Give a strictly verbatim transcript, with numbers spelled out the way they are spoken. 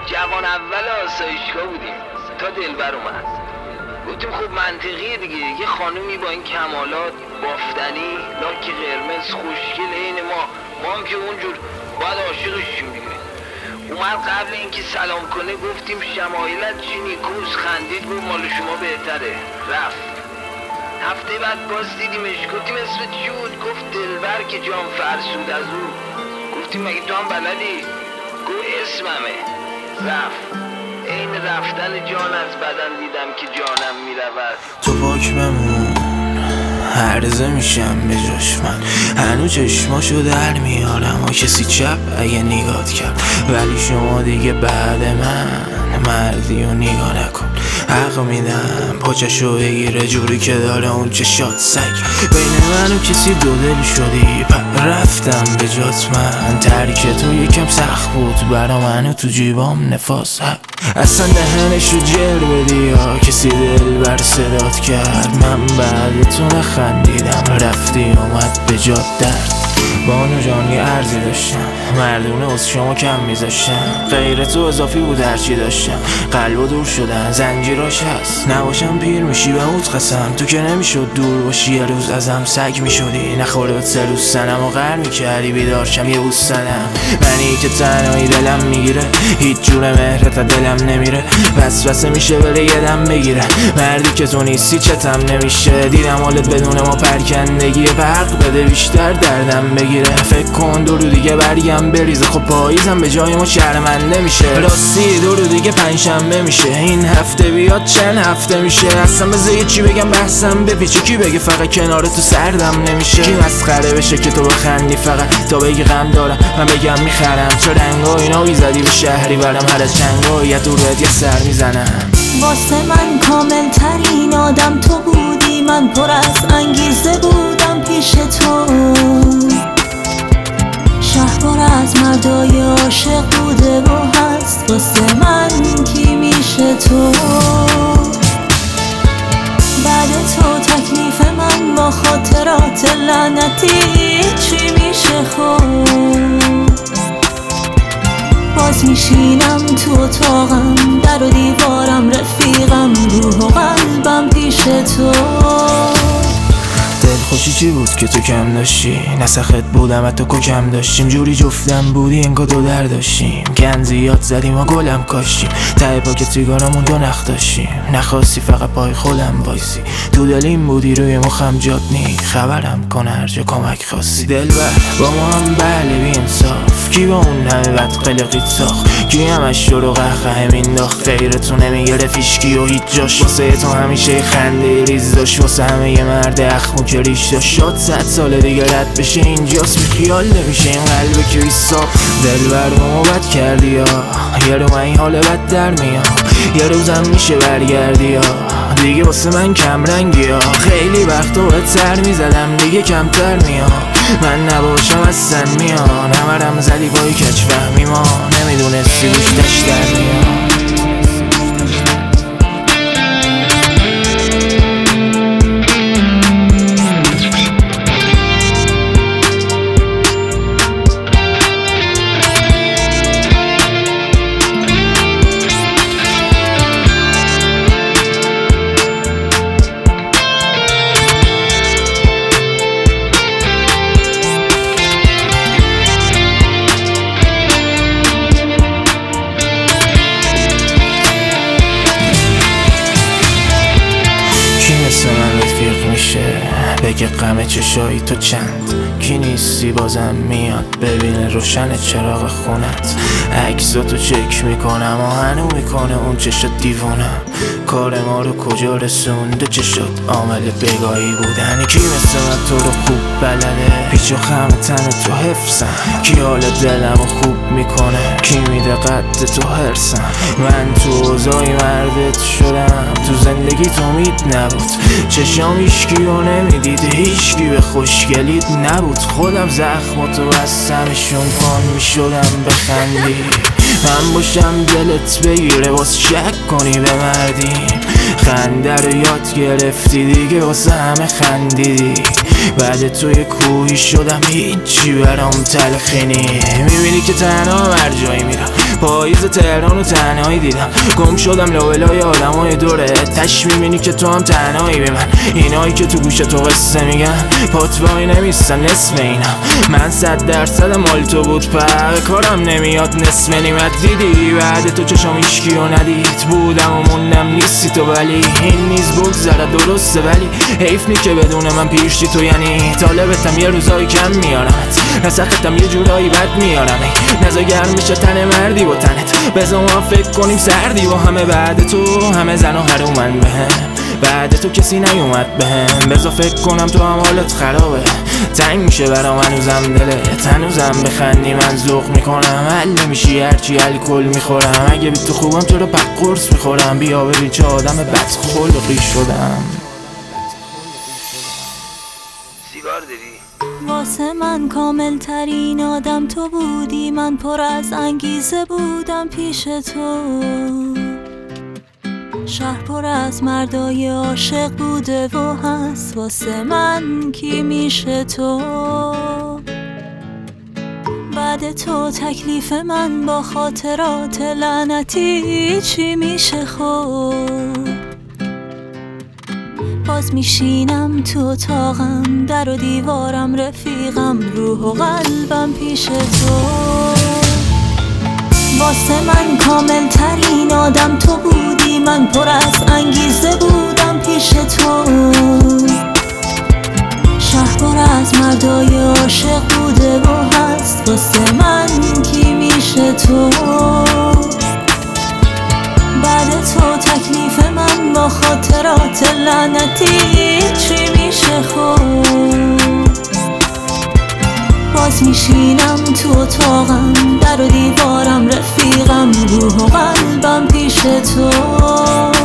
جوان اول آسایشگاه بودیم تا دلبر اومد. گفتیم خب منطقیه دیگه، یه خانومی با این کمالات، بافتنی، لاک قرمز، خوشگل عین ما ما هم که اونجور باید عاشقشیم دیگه. اومد قبل اینکه سلام کنه گفتیم شمایلت چی نیکوست، خندید گفت مال شما بهتره، رفت. هفته بعد باز دیدیمش، گفتیم اسمت چی بود؟ گفت دلبر که جام فرسود از او. گفتیم مگه تو هم بلدی؟ گفت اسممه، رفت. این رفتن جان از بدن دیدم که جانم میرود. تو پاک بمون، هرزه میشم به جاش من، هنو چشماشو در میارم و کسی چپ اگه نگات کرد، ولی شما دیگه بعد من مردی و نگاه نکن. حق میدم پاچشو بگیره جوری که داره اون چشات سگ. بین من و کسی دو دل شدی پر رفتم به جات من، ترک تو یکم سخت بود برا من و تو جیبام نفاس حق. اصلا دهنشو جر بدی یا کسی دل بر صدات کرد، من بعد تو نخندیدم رفتی اومد به جات درد. بانو جان یه عرضی داشتم، مردونه از شما کم میذاشتم، غیر تو اضافی بود هرچی داشتم، قلب و دور شدن زنجیراش هست، نباشم پیر میشی به اوت قسم، تو که نمیشد دور باشی یه روز ازم سگ میشدی، نخورده بود سه روز سنم و غر میکردی بیدارشم یه بوس سنم. منی که تنهایی دلم میگیره، هیچ جور مهرت دلم نمیره، وسوسه میشه بره یه دم بگیره، مردی که تو نیستی چتم نمیشه، دیدم حالت بدون ما پرکندگی برق بده بیشتر دردم بگیره، فکر کن دو رو دیگه برگم بریزه، خب پاییزم به جای ما شرمنده میشه، راستی دو رو دیگه پنجشنبه میشه، این هفته بیاد چند هفته میشه، اصلا بذار یه چی بگم بحثم بپیچه، کی بگه فقط کنار تو سردم نمیشه، کی مسخره بشه که تو بخندی فقط تا بگی غم دارم من بگم میخرم، چه رنگا اینا بیزدی به شهری برم، هر از چنگا یه دور یه سر میزنم. واسه من کامل ترین آدم تو بودی، من پر از انگیزه بودم پیش تو، شهر از مردای عاشق بوده و هست، واسه من کی میشه تو؟ بعد تو تکلیف من با خاطرات لعنتی چی میشه خود؟ باز میشینم تو اتاقم، در و دیوارم رفیقم، روح و قلبم پیش تو. دلخوشی چی بود که تو کم داشتی؟ نسخت بودم و تو کم داشتیم، جوری جفتم بودی انگار دو در داشتیم، گن زیاد زدیم و گلم کاشتیم، ته پاکت سیگارمون دو نخ داشتیم، نخواستی فقط پای خودم بایسی، تو دلیم بودی روی مخم جات نی، خبرم کن هر جا کمک خواستی. دلبر با ما هم بله بی انصاف، کی با اون همه بد قلقیت ساخت، کی همش شروع قهقه مینداخت، غیرتو نمیگرفت هیچکی و هیچ جاش، واسه تو همیشه خنده ریز داشت، واسه همه یه مرد اخمو که ریش داشت، شاد صد سال دیگه رد بشه اینجاست، بی خیال نمیشه این قلب که ایسا. دلبر با ما بد کردی یا یه رو من این حال بد در میام، یه روزم میشه برگردی یا دیگه واسه من کم رنگی یا، خیلی وقتا باید سر میزدم دیگه کمتر میام، من نباشم از سن میان، همرم زدی بای کچ فهمی ما، نمیدونستی گوشتش در میان. بگه غم چشایی تو چند، کی نیستی بازم میاد ببینه روشن چراغ خونت، عکساتو چک میکنم و هنو میکنه اون چشات دیوونم، کار ما رو کجا رسونده چشات عامل بگاهی بودن، کی مثل من تو رو خوب بلده، پیچ و خم تن تو حفظم، کی حال دلمو خوب میکنه، کی میده قد تو هرسم، من تو اوضاعی مردت شدم، تو زندگی تو امید نبود، چشام هیچکی رو نمیدید، هیچکی به خوشگلیت نبود، خودم زخماتو بستمشون پان میشدم بخندی، من باشم دلت بگیره باز شک کنی به مردیم، خنده رو یاد گرفتی دیگه واسه همه خندیدی، بعد توی کوهی شدم هیچی برام تلخینی، میبینی که تنها هر جایی میرم پاییز تهران و تنهایی دیدم، گم شدم لابلای آدمای دوره. تش میبینی که تو هم تنهایی به من، اینایی که تو گوش تو قصه میگن پاتوایی نمیستن نصف اینم. من صد درصد مال تو بود پر کارم نمیاد نصف نیمت. دیدی بعد تو چشام ایشکیو ندید، بودم و موندم نیستی تو، ولی این نیز بگذره درسته. ولی حیف نی که بدون من پیشی تو، یعنی طالبتم یه روزایی کم میارمت، نسختم یه جورایی بد میارم. نزا گرم میشه تن مردی با تنت، بزا ما فکر کنیم سردی با همه. بعد تو همه زن و هرومن بهم، بعد تو کسی نیومد بهم. بزا فکر کنم تو هم حالت خرابه، تنگ میشه برام هنوزم دلت. هنوزم بخندی من ذوق میکنم، حل نمیشی هرچی الکل میخورم. اگه بی تو خوبم تو رو پق قرص میخورم، بیا ببین چه آدم بدخلقی شدم. سیگار داری؟ واسه من کامل ترین آدم تو بودی، من پر از انگیزه بودم پیش تو. شهر پر از مردای عاشق بوده و هست، واسه من کی میشه تو؟ بعد تو تکلیف من با خاطرات لعنتی چی میشه خود؟ باز میشینم تو اتاقم، در و دیوارم رفیقم، روح و قلبم پیش تو. واسه من کامل ترین آدم تو بودی، من پر از انگیزه بودم پیش تو. شهر پر از مردای عاشق بوده و هست، واسه من کی میشه تو؟ بعد تو تکلیف من با خاطرات لعنتی چی میشه خود؟ باز میشینم تو اتاقم، در و دیوارم رفیقم، روح و قلبم پیش تو.